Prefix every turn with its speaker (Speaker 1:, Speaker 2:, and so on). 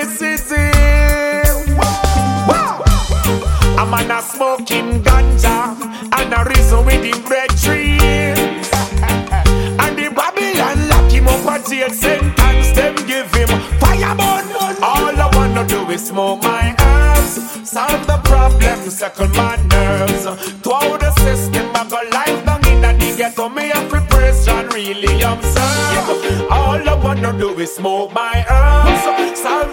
Speaker 1: electricity. A man a smoking ganja and a reason with him bread tree. And the Babylon lock him up a jail sentence. Them give him fireburn. All I wanna do is smoke my herbs, solve the problem, settle my nerves. Throughout the system, I got life down in the ghetto. Me have to praise John, really observe. All I wanna do is smoke my herbs, solve